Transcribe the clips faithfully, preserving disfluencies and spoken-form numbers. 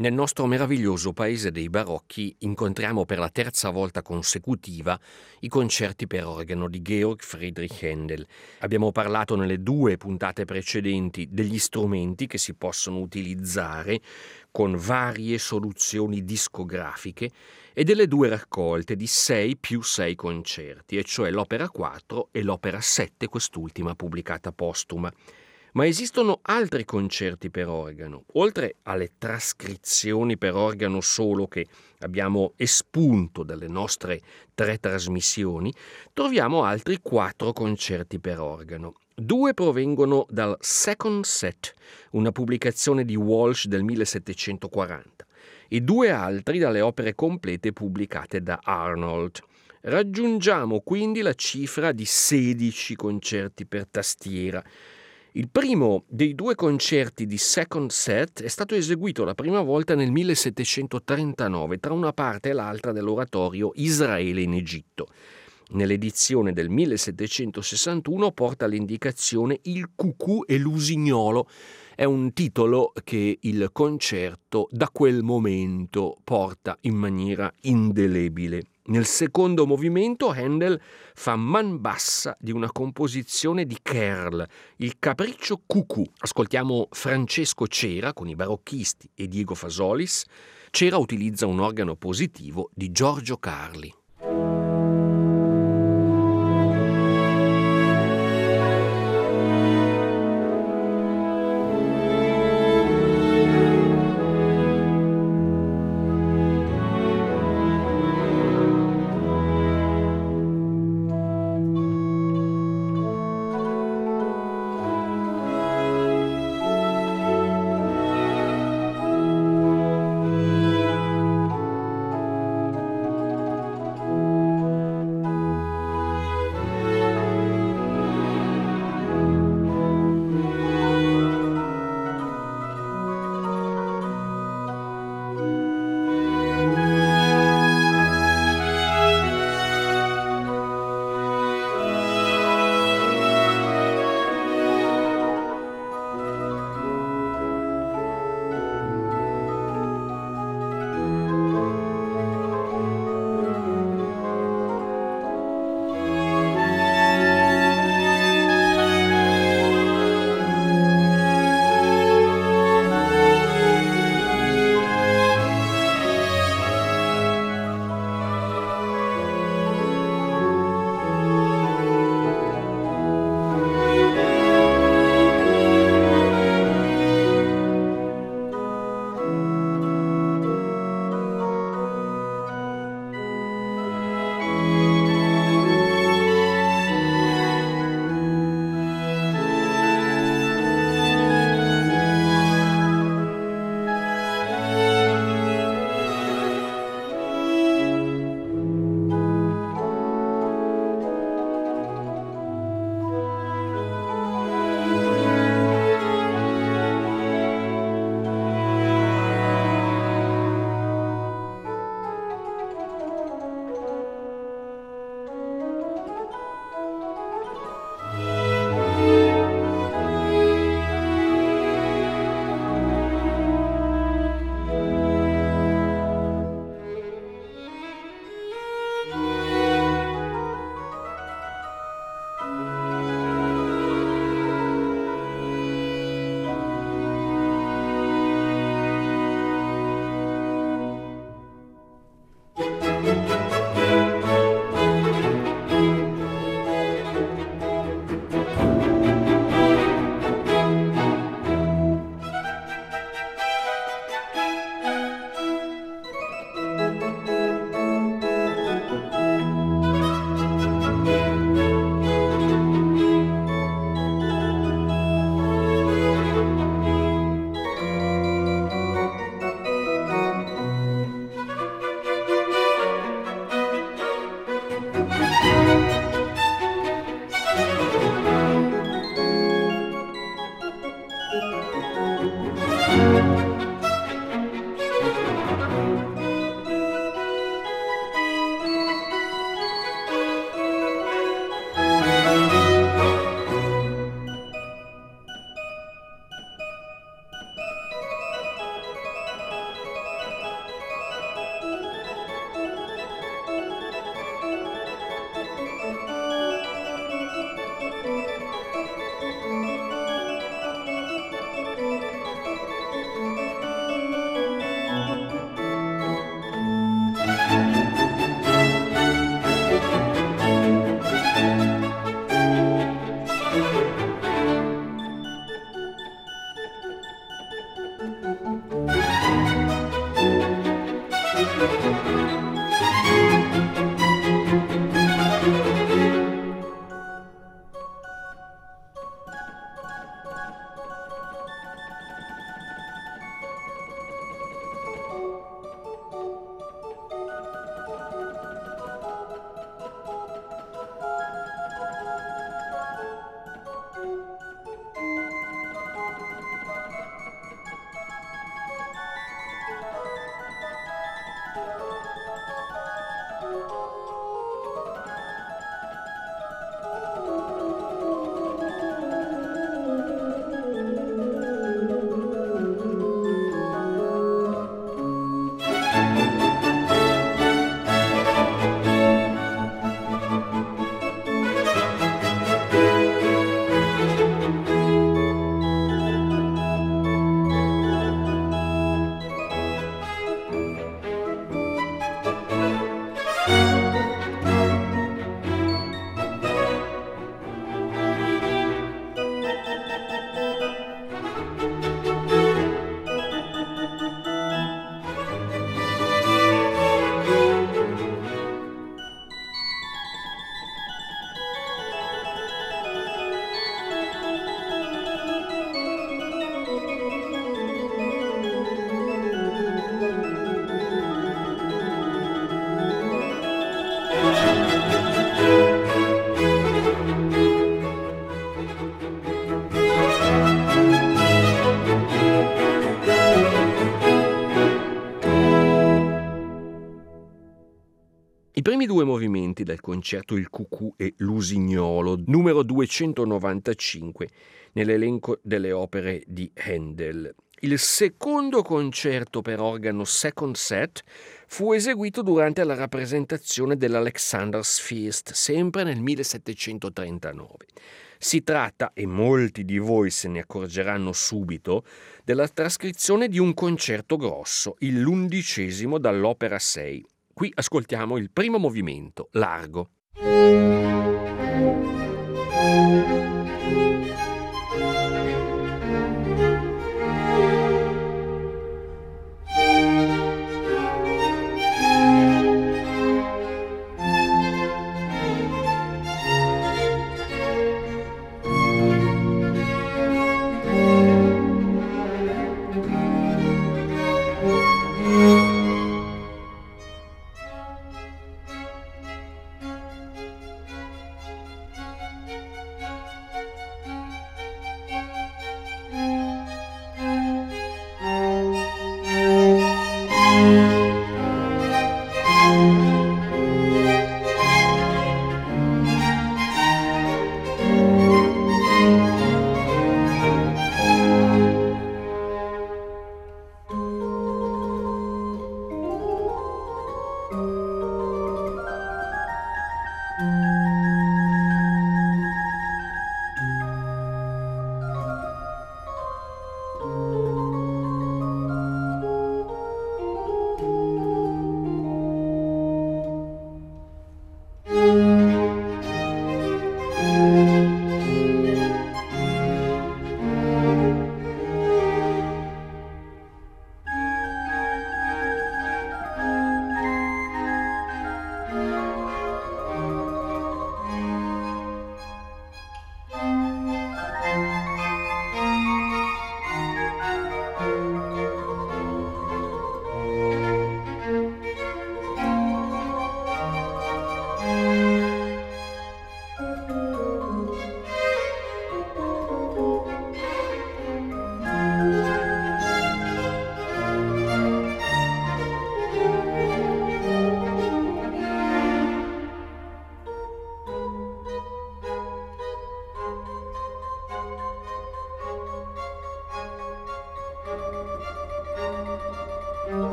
Nel nostro meraviglioso paese dei barocchi incontriamo per la terza volta consecutiva i concerti per organo di Georg Friedrich Händel. Abbiamo parlato nelle due puntate precedenti degli strumenti che si possono utilizzare con varie soluzioni discografiche e delle due raccolte di sei più sei concerti, e cioè l'opera quattro e l'opera sette, quest'ultima pubblicata postuma. Ma esistono altri concerti per organo. Oltre alle trascrizioni per organo solo che abbiamo espunto dalle nostre tre trasmissioni, troviamo altri quattro concerti per organo. Due provengono dal Second Set, una pubblicazione di Walsh del millesettecentoquaranta, e due altri dalle opere complete pubblicate da Arnold. Raggiungiamo quindi la cifra di sedici concerti per tastiera. Il primo dei due concerti di Second Set è stato eseguito la prima volta nel millesettecentotrentanove tra una parte e l'altra dell'oratorio Israele in Egitto. Nell'edizione del millesettecentosessantuno porta l'indicazione Il cucù e l'usignolo. È un titolo che il concerto da quel momento porta in maniera indelebile. Nel secondo movimento Händel fa man bassa di una composizione di Kerl, il capriccio cucù. Ascoltiamo Francesco Cera con i barocchisti e Diego Fasolis. Cera utilizza un organo positivo di Giorgio Carli. primi due movimenti del concerto Il Cucù e l'Usignolo, numero duecentonovantacinque, nell'elenco delle opere di Handel. Il secondo concerto per organo Second Set fu eseguito durante la rappresentazione dell'Alexandersfest, sempre nel millesettecentotrentanove. Si tratta, e molti di voi se ne accorgeranno subito, della trascrizione di un concerto grosso, il l'undicesimo dall'opera sei. Qui ascoltiamo il primo movimento, largo.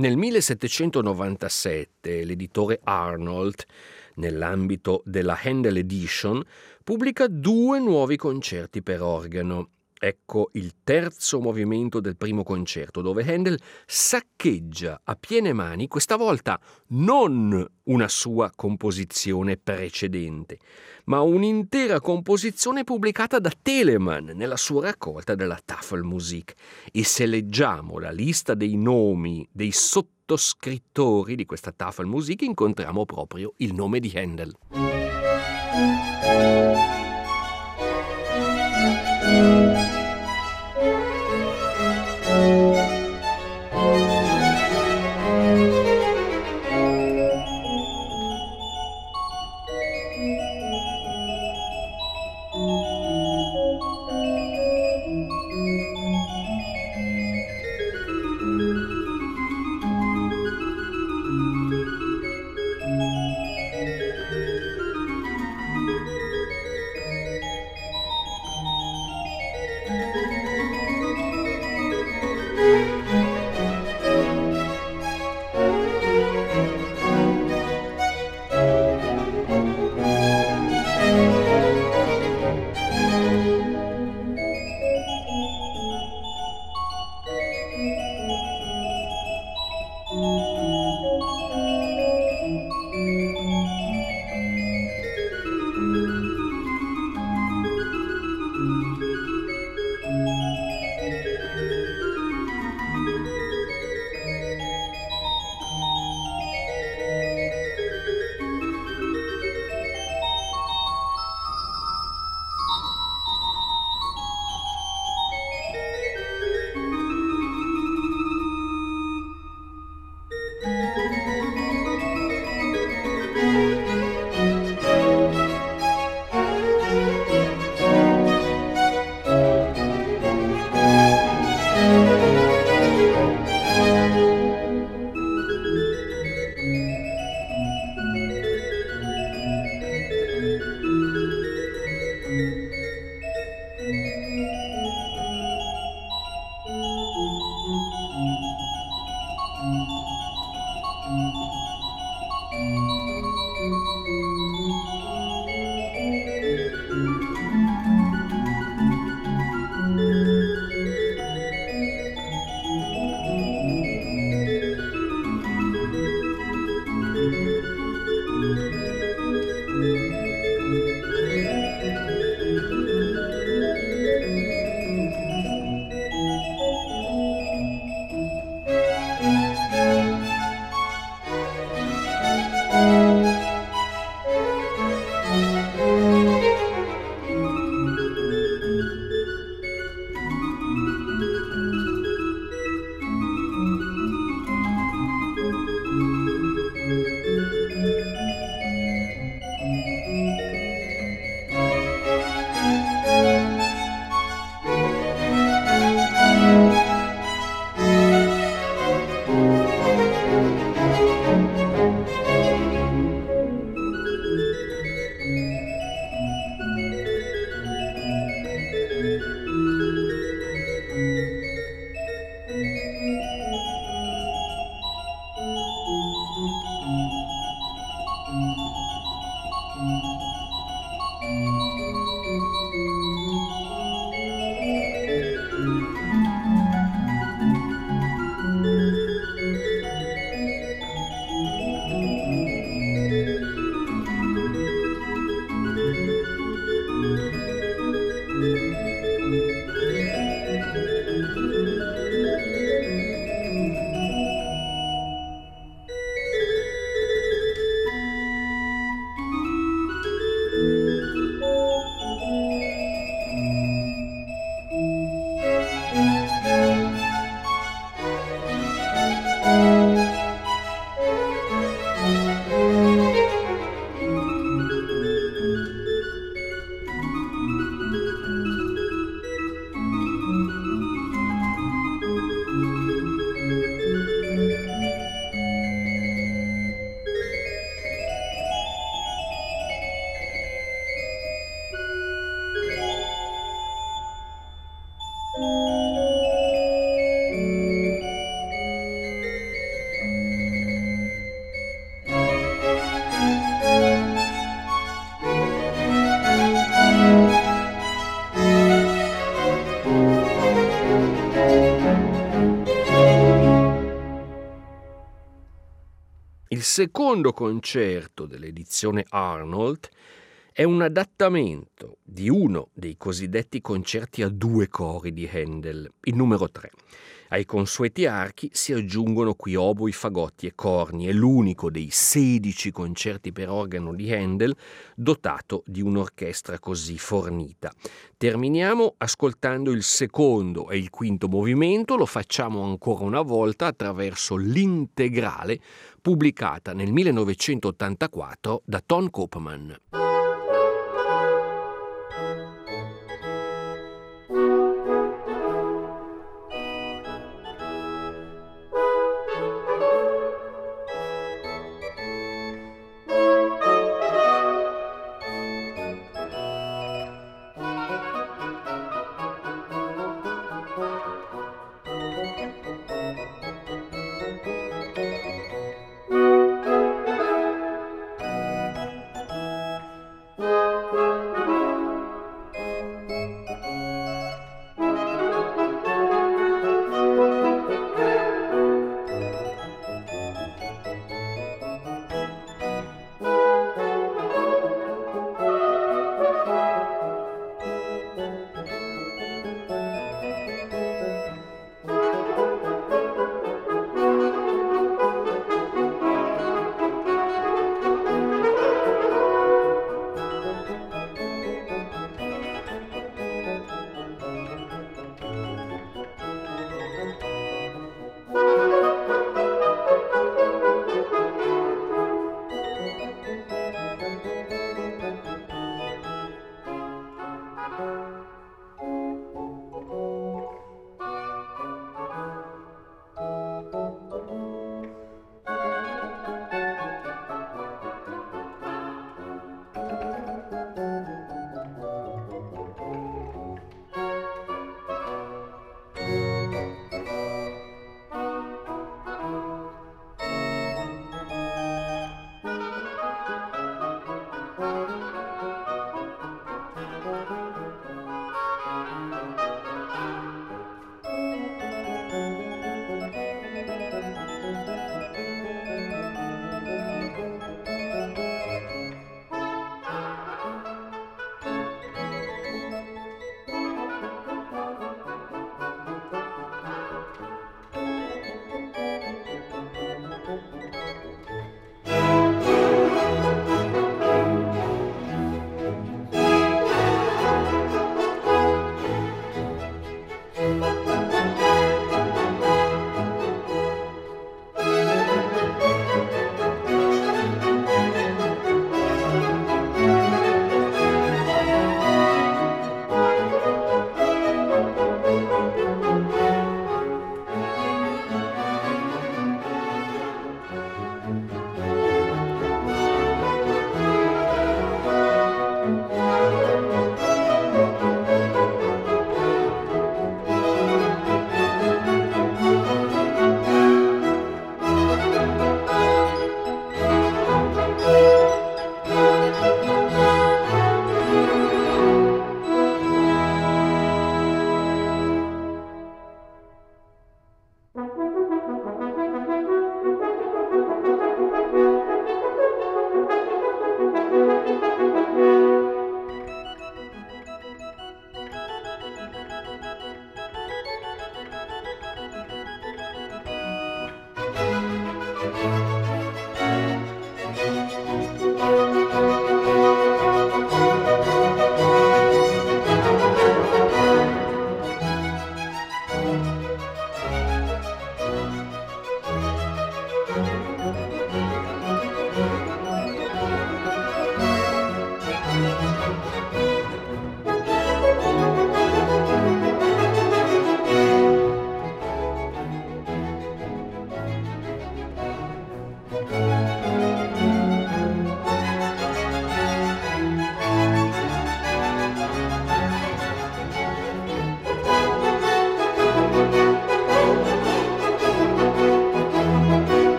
Nel millesettecentonovantasette l'editore Arnold, nell'ambito della Handel Edition, pubblica due nuovi concerti per organo. Ecco il terzo movimento del primo concerto, dove Handel saccheggia a piene mani, questa volta non una sua composizione precedente, ma un'intera composizione pubblicata da Telemann nella sua raccolta della Tafelmusik. E se leggiamo la lista dei nomi dei sottoscrittori di questa Tafelmusik, incontriamo proprio il nome di Handel. secondo concerto dell'edizione Arnold è un adattamento di uno dei cosiddetti concerti a due cori di Handel, il numero tre. Ai consueti archi si aggiungono qui oboi, fagotti e corni. È l'unico dei sedici concerti per organo di Handel dotato di un'orchestra così fornita. Terminiamo ascoltando il secondo e il quinto movimento, lo facciamo ancora una volta attraverso l'integrale pubblicata nel millenovecentottantaquattro da Ton Koopman.